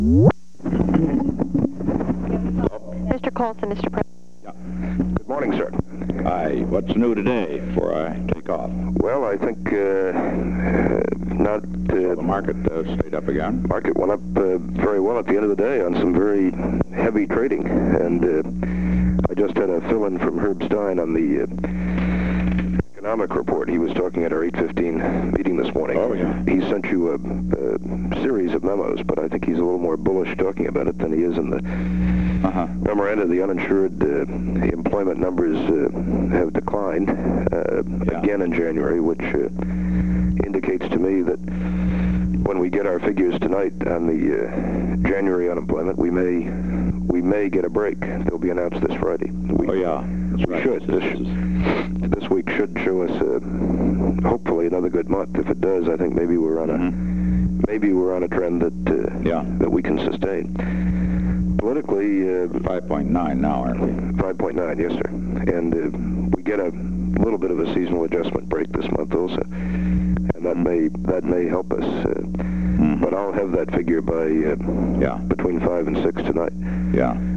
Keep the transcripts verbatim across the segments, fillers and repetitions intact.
Mister Colson, Mister President. Yeah. Good morning, sir. Hi. What's new today before I take off? Well, I think uh, uh, not. So Uh, the market uh, stayed up again. market went up uh, very well at the end of the day on some very heavy trading, and uh, I just had a fill-in from Herb Stein on the uh, economic report. He was talking at our eight fifteen meeting this morning. Oh, yeah. He sent you a, a series of memos, but I think he's a little more bullish talking about it than he is in the Uh-huh. memoranda. The uninsured uh, employment numbers uh, have declined uh, Yeah. again in January, which uh, indicates to me that when we get our figures tonight on the uh, January unemployment, we may we may get a break. They'll be announced this Friday. We, Oh, yeah. That's we right. should. This, This is- this week should show us uh, hopefully another good month. If it does, I think maybe we're on Mhm. a maybe we're on a trend that uh, Yeah. that we can sustain. Politically, uh, five point nine now, aren't we? five point nine, yes, sir. And uh, we get a little bit of a seasonal adjustment break this month also, and that may that may help us. Uh, Mhm. but I'll have that figure by uh, Yeah. between five and six tonight. Yeah.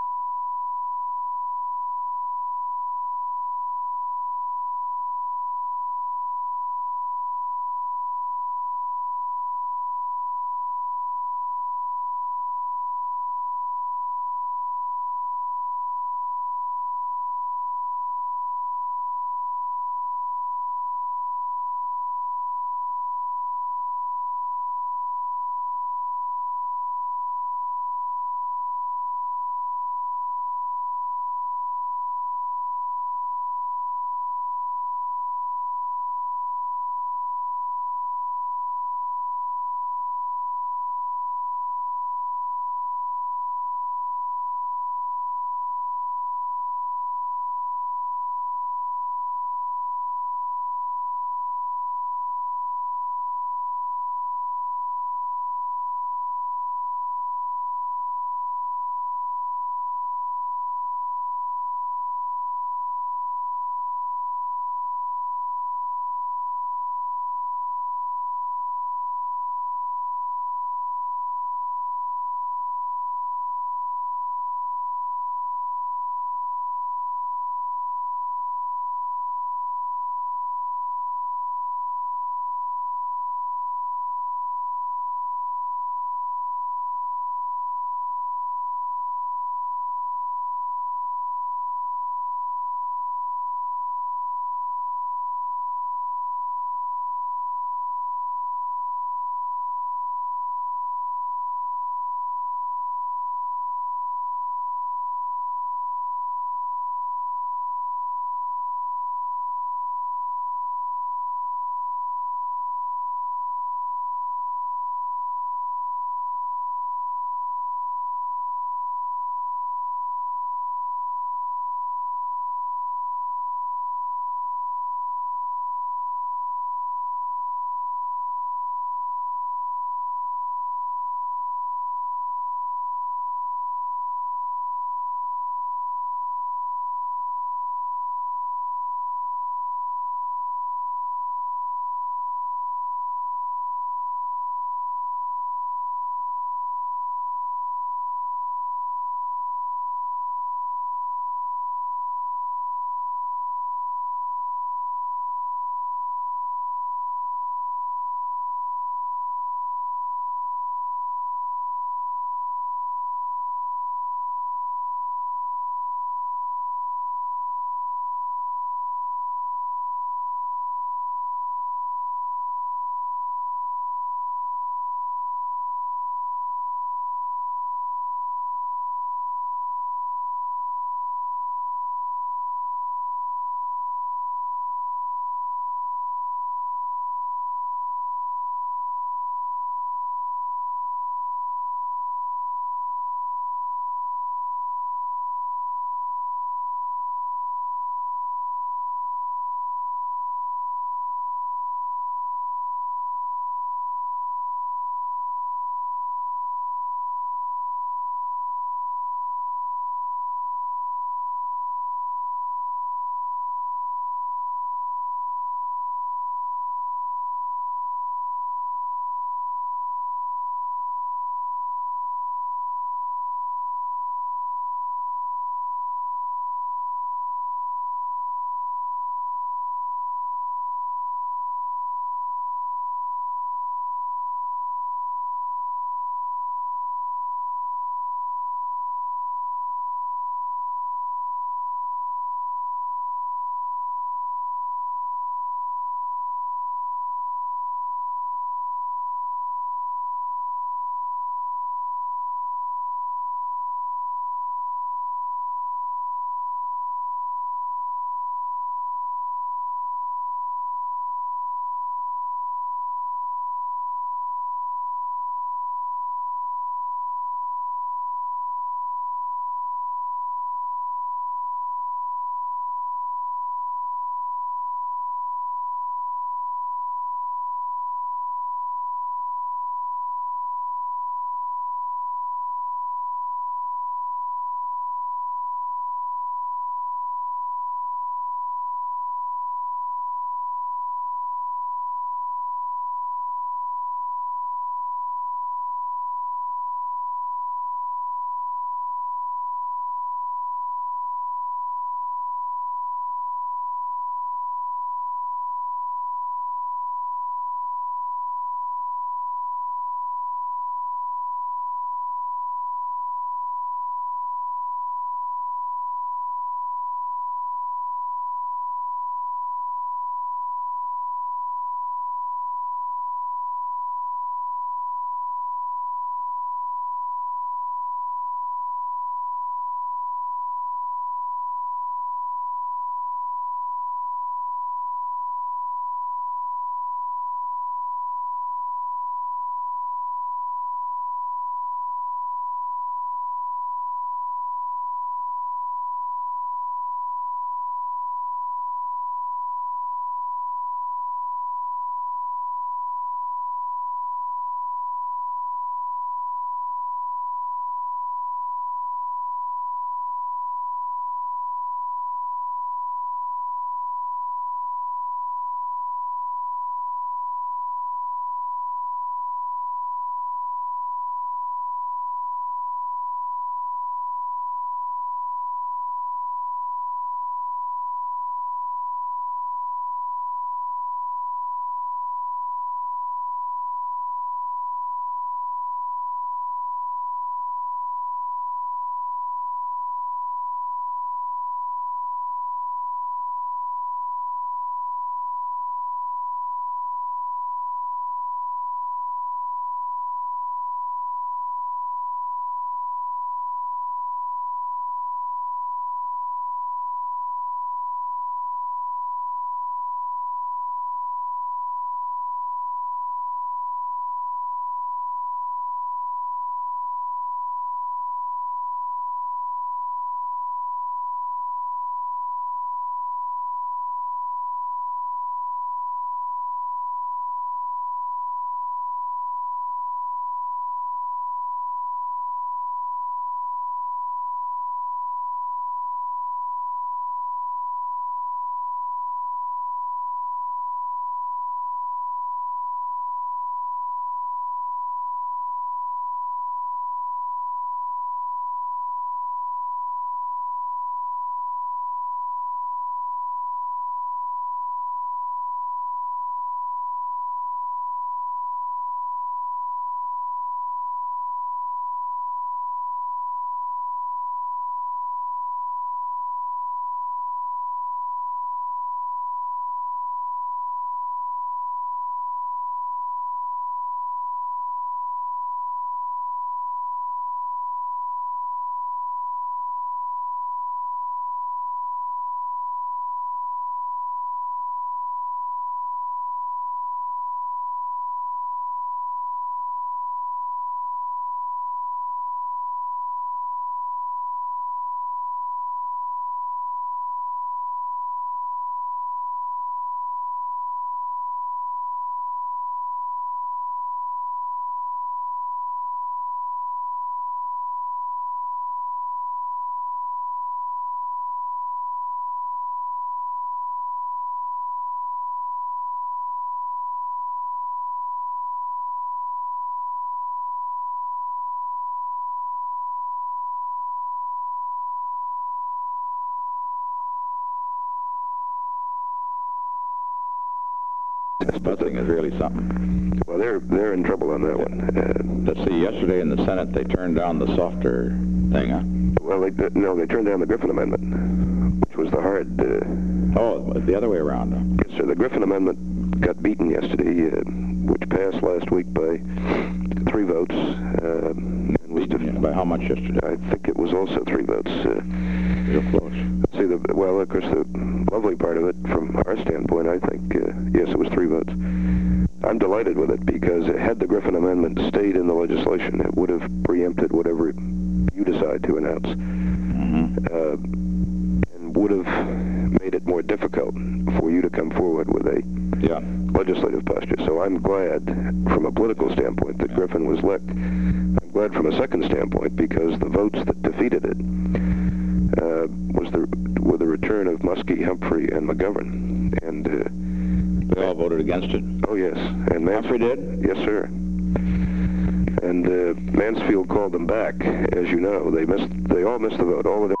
This busing is really something. Well, they're they're in trouble on that one. Uh, Let's see, yesterday in the Senate, they turned down the softer thing, huh? well, they, no, they turned down the Griffin Amendment, which was the hard... Uh, Oh, the other way around. Huh? yes, sir. The Griffin Amendment got beaten yesterday, uh, which passed last week by three votes. Uh, and was Beaten by how much yesterday? I think it was also three votes. Uh, Real close. see, the well, of course, the lovely part of it, from our standpoint, I think, uh, yes, it was three votes. I'm delighted with it because had the Griffin Amendment stayed in the legislation, it would have preempted whatever you decide to announce, Mm-hmm. uh, and would have made it more difficult for you to come forward with a Yeah. legislative posture. So I'm glad, from a political standpoint, that Griffin was licked. I'm glad from a second standpoint because the votes that defeated it uh, was the were the return of Muskie, Humphrey, and McGovern. And uh, They all voted against it. oh yes, and Mans- Humphrey did? Yes, sir. And uh, Mansfield called them back, as you know. They missed. They all missed the vote. All of them.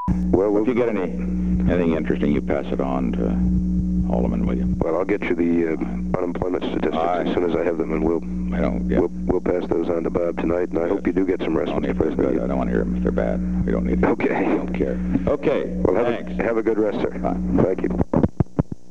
Well, we'll If you get any anything interesting, you pass it on to Alderman, will you? Well, I'll get you the uh, unemployment statistics Aye. as soon as I have them, and we'll I don't get. we'll, we'll pass those on to Bob tonight. And I hope you do get some rest. Only if Mister they're good. I President. don't want to hear them if they're bad. We don't need them. Okay. I don't care. Okay. Well, have Thanks. a have a good rest, sir. Bye. Thank you.